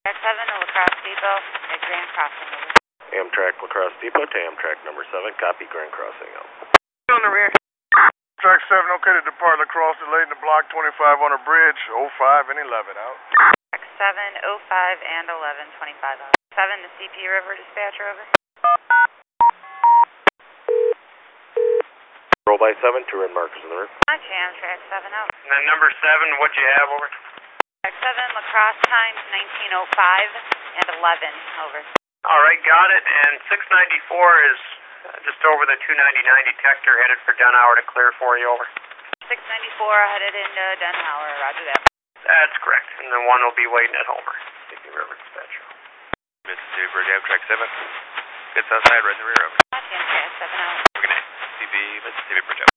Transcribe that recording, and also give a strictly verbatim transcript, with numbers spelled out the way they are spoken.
Amtrak seven to La Crosse Depot at Grand Crossing, over. Amtrak La Crosse Depot to Amtrak number seven, copy, Grand Crossing, out. On the rear. Amtrak seven, okay to depart La Crosse, delayed in the block twenty-five on the bridge, oh five and eleven, out. Amtrak seven, oh five and eleven, twenty-five out. seven to C P River dispatcher, over. Roll by seven, two red markers in the rear. Launch Amtrak seven out. And then number seven, what you have, over? Amtrak seven, La Crosse times nineteen oh five and eleven, over. All right, got it. And six ninety-four is just over the two ninety-nine detector, headed for Dunhour to clear for you, over. six ninety-four headed into Dunhour, roger that. That's correct. And then one will be waiting at Homer. C P River dispatcher. Mississippi Bridge, Amtrak seven. Good south side, right in the rear, over. Launch Amtrak seven out. We're going to C B Mississippi Bridge, out.